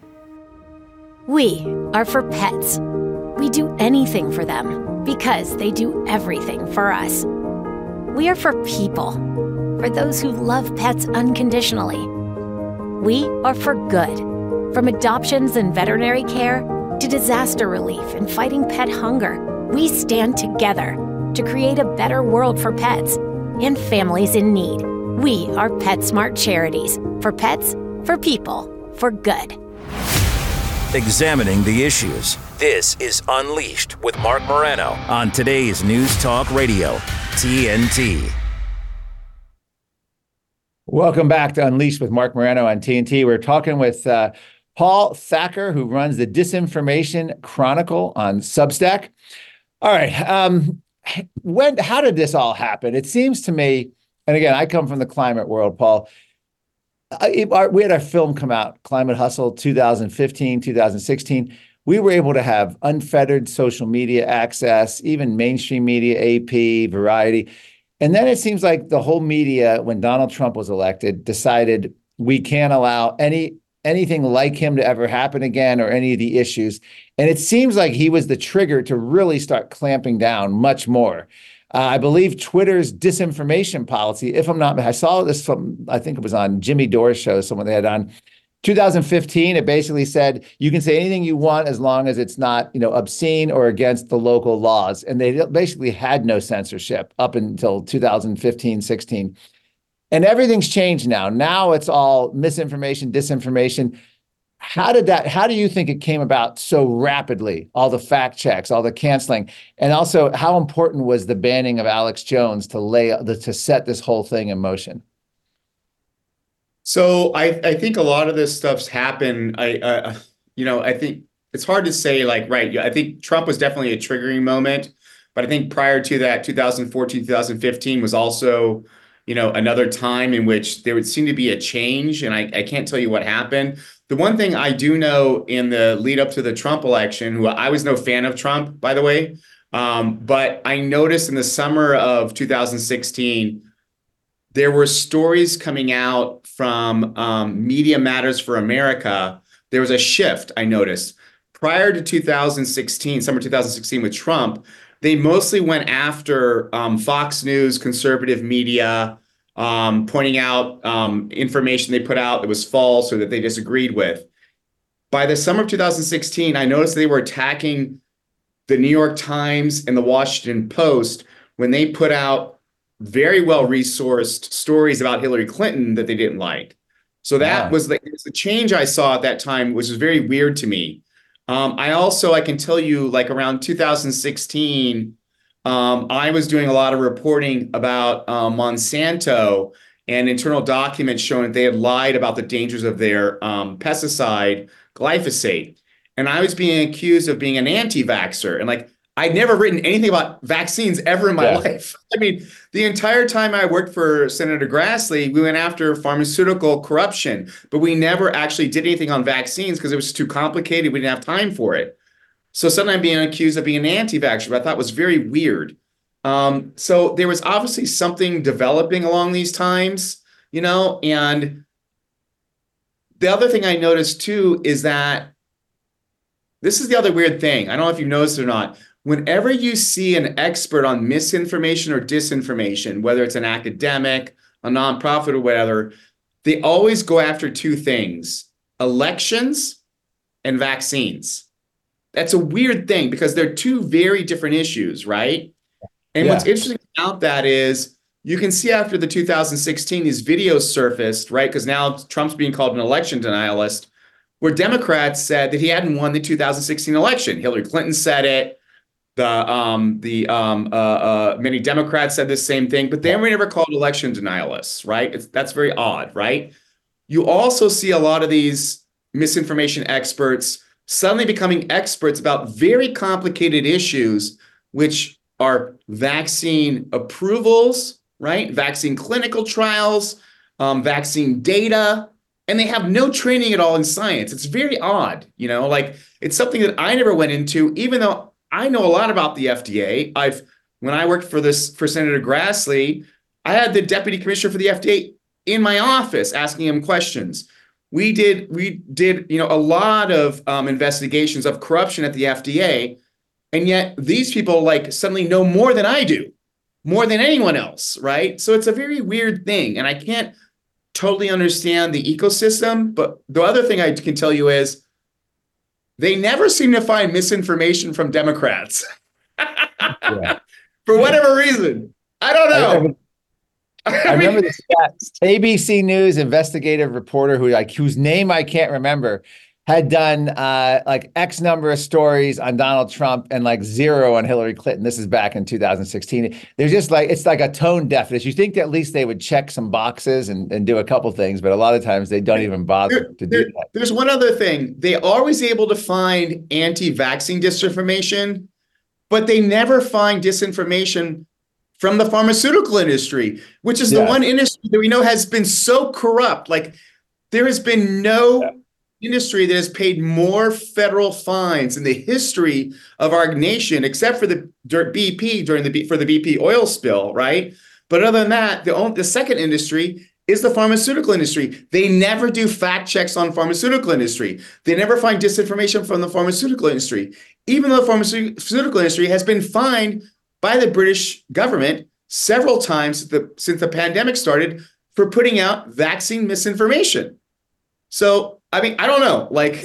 We are for pets. We do anything for them because they do everything for us. We are for people, for those who love pets unconditionally. We are for good, from adoptions and veterinary care to disaster relief and fighting pet hunger. We stand together to create a better world for pets and families in need. We are PetSmart Charities, for pets, for people, for good. Examining the issues. This is Unleashed with Marc Morano on today's News Talk Radio, T N T. Welcome back to Unleashed with Marc Morano on T N T. We're talking with uh, Paul Thacker, who runs the Disinformation Chronicle on Substack. All right. Um, when, how did this all happen? It seems to me, and again, I come from the climate world, Paul. I, our, we had our film come out, Climate Hustle, two thousand fifteen, two thousand sixteen. We were able to have unfettered social media access, even mainstream media, A P, Variety. And then it seems like the whole media, when Donald Trump was elected, decided we can't allow any anything like him to ever happen again, or any of the issues. And it seems like he was the trigger to really start clamping down much more. Uh, I believe Twitter's disinformation policy, if I'm not, I saw this from, I think it was on Jimmy Dore's show, someone they had on two thousand fifteen. It basically said, you can say anything you want as long as it's not, you know, obscene or against the local laws. And they basically had no censorship up until two thousand fifteen, sixteen. And everything's changed now. Now it's all misinformation, disinformation. How did that, how do you think it came about so rapidly? All the fact checks, all the canceling, and also how important was the banning of Alex Jones to lay, to set this whole thing in motion? So I, I think a lot of this stuff's happened. I, uh, you know, I think it's hard to say, like, right. I think Trump was definitely a triggering moment, but I think prior to that, two thousand fourteen, two thousand fifteen was also, you know, another time in which there would seem to be a change. And I, I can't tell you what happened. The one thing I do know in the lead up to the Trump election, who I was no fan of Trump, by the way, um, but I noticed in the summer of two thousand sixteen, there were stories coming out from um, Media Matters for America. There was a shift, I noticed. Prior to two thousand sixteen, summer two thousand sixteen with Trump, they mostly went after um, Fox News, conservative media, um, pointing out um, information they put out that was false or that they disagreed with. By the summer of two thousand sixteen, I noticed they were attacking the New York Times and the Washington Post when they put out very well-resourced stories about Hillary Clinton that they didn't like. So that yeah. was the, the change I saw at that time, which was very weird to me. Um, I also, I can tell you, like around two thousand sixteen, um, I was doing a lot of reporting about uh, Monsanto and internal documents showing that they had lied about the dangers of their um, pesticide, glyphosate. And I was being accused of being an anti-vaxxer. And like, I'd never written anything about vaccines ever in my yeah. life. I mean, the entire time I worked for Senator Grassley, we went after pharmaceutical corruption, but we never actually did anything on vaccines because it was too complicated. We didn't have time for it. So suddenly I'm being accused of being an anti-vaxxer, but I thought was very weird. Um, so there was obviously something developing along these times, you know, and the other thing I noticed too is that this is the other weird thing. I don't know if you've noticed it or not. Whenever you see an expert on misinformation or disinformation, whether it's an academic, a nonprofit, or whatever, they always go after two things: elections and vaccines. That's a weird thing because they're two very different issues, right? And Yeah. what's interesting about that is you can see after the two thousand sixteen, these videos surfaced, right? Because now Trump's being called an election denialist, where Democrats said that he hadn't won the two thousand sixteen election. Hillary Clinton said it. The um, the um, uh, uh, many Democrats said the same thing, but they were never called election denialists, right? It's, that's very odd, right? You also see a lot of these misinformation experts suddenly becoming experts about very complicated issues, which are vaccine approvals, right? Vaccine clinical trials, um, vaccine data, and they have no training at all in science. It's very odd, you know, like it's something that I never went into, even though I know a lot about the F D A. I've, when I worked for this, for Senator Grassley, I had the deputy commissioner for the F D A in my office asking him questions. We did, we did, you know, a lot of um, investigations of corruption at the F D A. And yet these people like suddenly know more than I do, more than anyone else, right? So it's a very weird thing. And I can't totally understand the ecosystem. But the other thing I can tell you is they never seem to find misinformation from Democrats. Yeah. For whatever reason. I don't know. I remember, I remember the stats. A B C News investigative reporter who like whose name I can't remember had done uh, like X number of stories on Donald Trump and like zero on Hillary Clinton. This is back in two thousand sixteen. They're just like, it's like a tone deafness. You think that at least they would check some boxes and, and do a couple things, but a lot of times they don't even bother there, to there, do that. There's one other thing. They are always able to find anti-vaccine disinformation, but they never find disinformation from the pharmaceutical industry, which is Yeah. the one industry that we know has been so corrupt. Like there has been no... Yeah. industry that has paid more federal fines in the history of our nation, except for the B P during the for the B P oil spill, right? But other than that, the only, the second industry is the pharmaceutical industry. They never do fact checks on pharmaceutical industry. They never find disinformation from the pharmaceutical industry, even though the pharmaceutical industry has been fined by the British government several times the, since the pandemic started for putting out vaccine misinformation. So, I mean, I don't know. Like,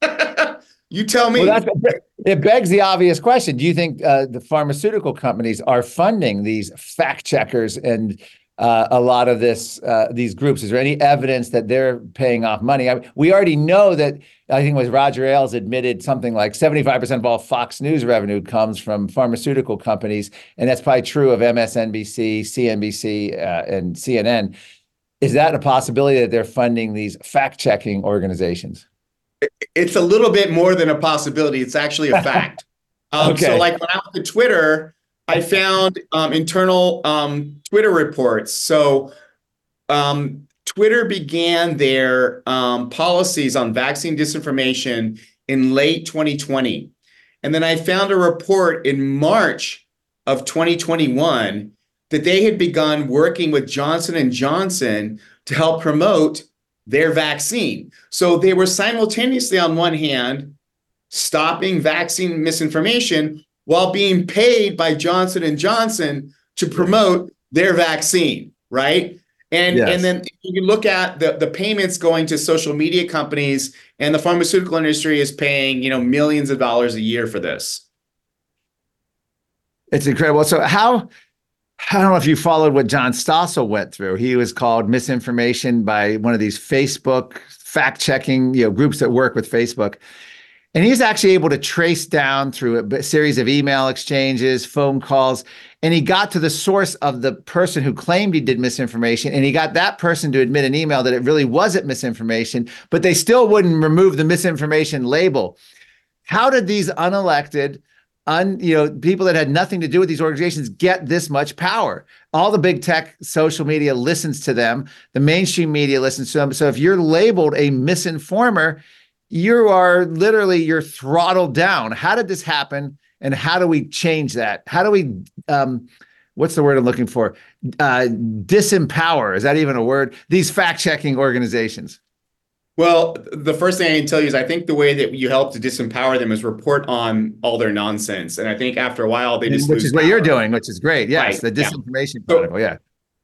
you tell me. Well, that's, it begs the obvious question. Do you think uh, the pharmaceutical companies are funding these fact checkers and uh, a lot of this, uh, these groups? Is there any evidence that they're paying off money? I mean, we already know that, I think it was Roger Ailes admitted something like seventy-five percent of all Fox News revenue comes from pharmaceutical companies. And that's probably true of M S N B C, C N B C, uh, and C N N. Is that a possibility that they're funding these fact-checking organizations? It's a little bit more than a possibility. It's actually a fact. Um, Okay. So like when I went to Twitter, I found um, internal um, Twitter reports. So um, Twitter began their um, policies on vaccine disinformation in late twenty twenty. And then I found a report in March of twenty twenty-one that they had begun working with Johnson and Johnson to help promote their vaccine. So they were simultaneously, on one hand, stopping vaccine misinformation while being paid by Johnson and Johnson to promote their vaccine, right? And, Yes. and then you can look at the, the payments going to social media companies, and the pharmaceutical industry is paying, you know, millions of dollars a year for this. It's incredible. So how, I don't know if you followed what John Stossel went through. He was called misinformation by one of these Facebook fact-checking, you know, groups that work with Facebook. And he's actually able to trace down through a series of email exchanges, phone calls, and he got to the source of the person who claimed he did misinformation, and he got that person to admit an email that it really wasn't misinformation, but they still wouldn't remove the misinformation label. How did these unelected, un, you know, people that had nothing to do with these organizations get this much power? All the big tech social media listens to them. The mainstream media listens to them. So if you're labeled a misinformer, you are literally, you're throttled down. How did this happen? And how do we change that? How do we, um, what's the word I'm looking for? Uh, disempower, is that even a word? These fact-checking organizations. Well, the first thing I can tell you is I think the way that you help to disempower them is report on all their nonsense. And I think after a while, they just Which lose is what power. you're doing, which is great. Yes, Right, the yeah. disinformation So- protocol, yeah.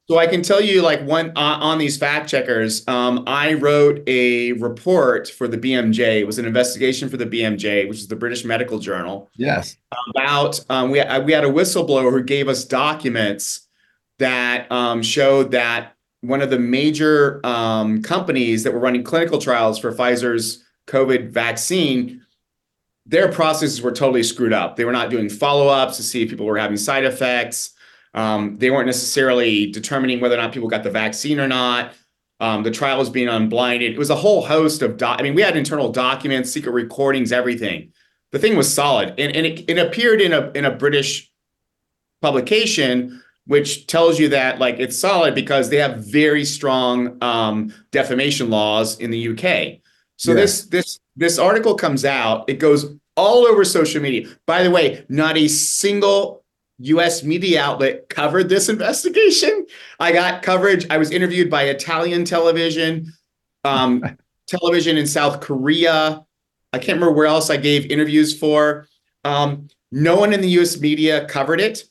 So I can tell you, like, one uh, on these fact checkers, um, I wrote a report for the B M J. It was an investigation for the B M J, which is the British Medical Journal. Yes. About um, we we had a whistleblower who gave us documents that um, showed that one of the major um, companies that were running clinical trials for Pfizer's COVID vaccine, their processes were totally screwed up. They were not doing follow-ups to see if people were having side effects. Um, they weren't necessarily determining whether or not people got the vaccine or not. Um, the trial was being unblinded. It was a whole host of, doc- I mean, we had internal documents, secret recordings, everything. The thing was solid. And, and it, it appeared in a in a British publication, which tells you that, like, it's solid because they have very strong um, defamation laws in the U K. So Yeah. this this this article comes out. It goes all over social media. By the way, not a single U S media outlet covered this investigation. I got coverage. I was interviewed by Italian television, um, television in South Korea. I can't remember where else I gave interviews for. Um, no one in the U S media covered it,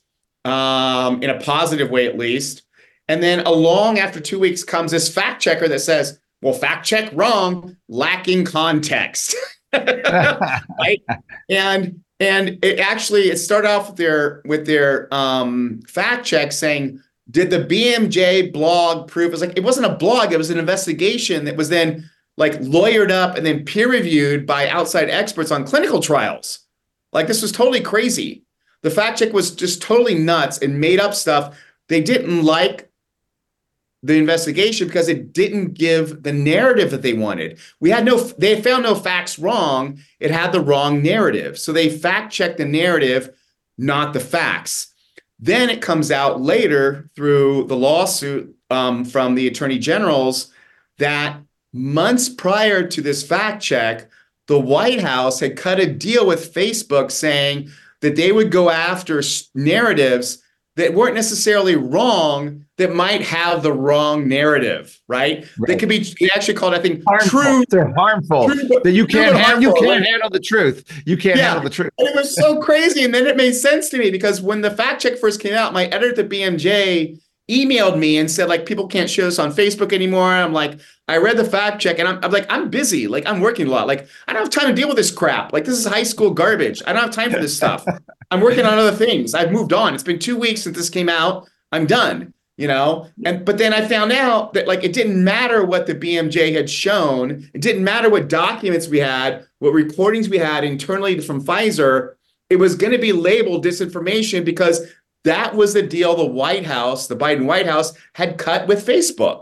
um, in a positive way, at least. And then along after two weeks comes this fact checker that says, well, fact check wrong, lacking context. Right? And and it actually, it started off with their with their um, fact check saying, did the B M J blog prove? It was like, it wasn't a blog, it was an investigation that was then like lawyered up and then peer reviewed by outside experts on clinical trials. Like, this was totally crazy. The fact check was just totally nuts and made up stuff. They didn't like the investigation because it didn't give the narrative that they wanted. We had no, they found no facts wrong. It had the wrong narrative. So they fact checked the narrative, not the facts. Then it comes out later through the lawsuit um, from the attorney generals that months prior to this fact check, the White House had cut a deal with Facebook saying that they would go after narratives that weren't necessarily wrong, that might have the wrong narrative, right? right. They could be, they actually called, I think, harmful. true. They're harmful. True, that you can't, ha- you can't right? handle the truth. You can't yeah. handle the truth. And it was so crazy. And then it made sense to me because when the fact check first came out, my editor at the B M J emailed me and said, like, people can't share this on Facebook anymore. I'm like, I read the fact check and I'm, I'm like, I'm busy. Like, I'm working a lot. Like, I don't have time to deal with this crap. Like, this is high school garbage. I don't have time for this stuff. I'm working on other things. I've moved on. It's been two weeks since this came out. I'm done, you know? And, but then I found out that, like, it didn't matter what the B M J had shown. It didn't matter what documents we had, what recordings we had internally from Pfizer. It was going to be labeled disinformation because that was the deal the White House, the Biden White House, had cut with Facebook.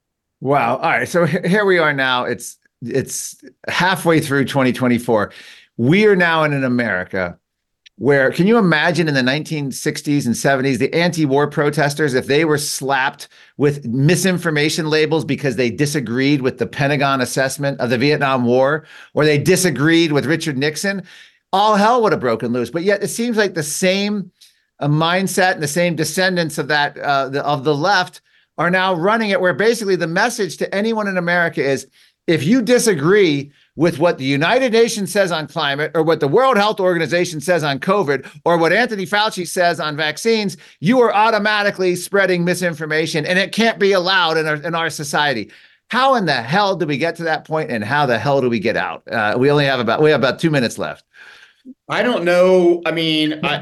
Wow. All right. So here we are now. It's it's halfway through twenty twenty-four. We are now in an America where, can you imagine in the nineteen sixties and seventies, the anti-war protesters, if they were slapped with misinformation labels because they disagreed with the Pentagon assessment of the Vietnam War, or they disagreed with Richard Nixon, all hell would have broken loose. But yet it seems like the same a mindset and the same descendants of that uh, the, of the left are now running it, where basically the message to anyone in America is, if you disagree with what the United Nations says on climate, or what the World Health Organization says on COVID, or what Anthony Fauci says on vaccines, you are automatically spreading misinformation, and it can't be allowed in our, in our society. How in the hell do we get to that point, and how the hell do we get out? Uh, we only have about we have about two minutes left. I don't know. I mean, I.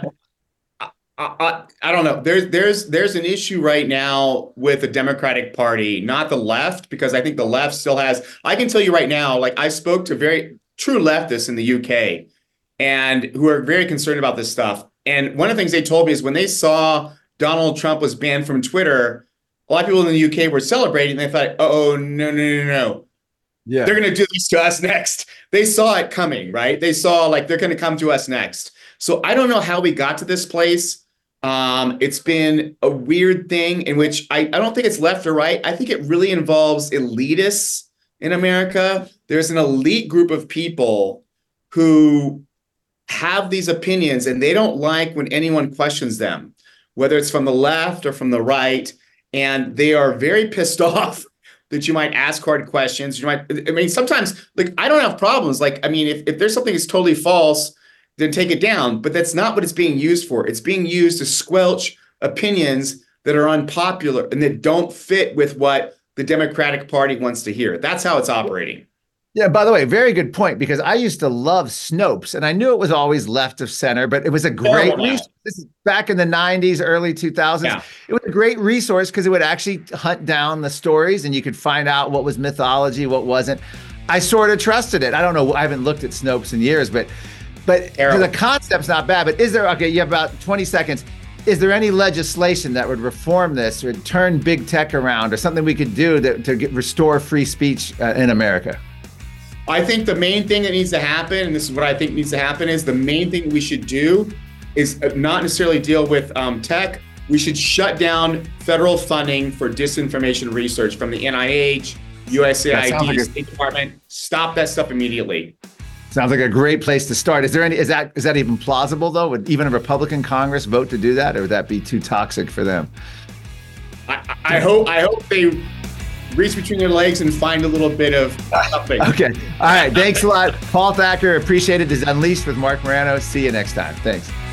I, I, I don't know. There's there's there's an issue right now with the Democratic Party, not the left, because I think the left still has. I can tell you right now, like, I spoke to very true leftists in the U K, and who are very concerned about this stuff. And one of the things they told me is when they saw Donald Trump was banned from Twitter, a lot of people in the U K were celebrating. They thought, oh no no no no, yeah, they're going to do this to us next. They saw it coming, right? They saw, like, they're going to come to us next. So I don't know how we got to this place. Um, it's been a weird thing in which I, I don't think it's left or right. I think it really involves elitists in America. There's an elite group of people who have these opinions and they don't like when anyone questions them, whether it's from the left or from the right. And they are very pissed off that you might ask hard questions. You might, I mean, sometimes, like, I don't have problems. Like, I mean, if, if there's something that's totally false, then take it down. But that's not what it's being used for. It's being used to squelch opinions that are unpopular and that don't fit with what the Democratic Party wants to hear. That's how it's operating. Yeah, by the way, very good point, because I used to love Snopes and I knew it was always left of center, but it was a great Oh, resource. This is back in the nineties, early two thousands. Yeah. It was a great resource because it would actually hunt down the stories and you could find out what was mythology, what wasn't. I sort of trusted it. I don't know. I haven't looked at Snopes in years, but but the concept's not bad. But is there, okay, you have about twenty seconds. Is there any legislation that would reform this or turn big tech around or something we could do to, to get, restore free speech uh, in America? I think the main thing that needs to happen, and this is what I think needs to happen, is the main thing we should do is not necessarily deal with um, tech. We should shut down federal funding for disinformation research from the N I H, U S A I D, like State Department. Stop that stuff immediately. Sounds like a great place to start. Is there any, is that, is that even plausible though? Would even a Republican Congress vote to do that, or would that be too toxic for them? I, I hope, I hope they reach between their legs and find a little bit of something. Okay. All right. Thanks a lot. Paul Thacker, appreciate it. This is Unleashed with Marc Morano. See you next time. Thanks.